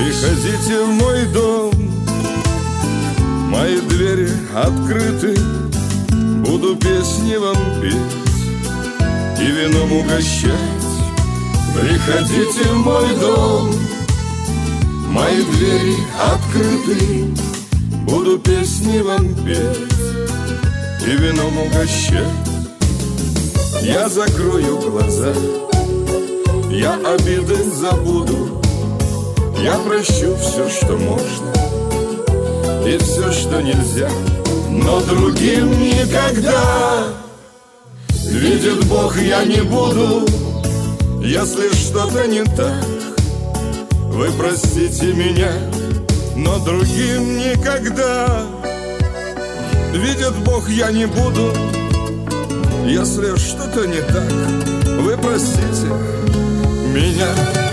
Приходите в мой дом, мои двери открыты, буду песни вам петь и вином угощать. Приходите в мой дом, мои двери открыты, буду песни вам петь и вином угощать. Я закрою глаза, я обиды забуду, я прощу все, что можно, и все, что нельзя. Но другим никогда, видит Бог, я не буду. Если что-то не так, вы простите меня, но другим никогда, видит Бог, я не буду. Если что-то не так, вы простите меня.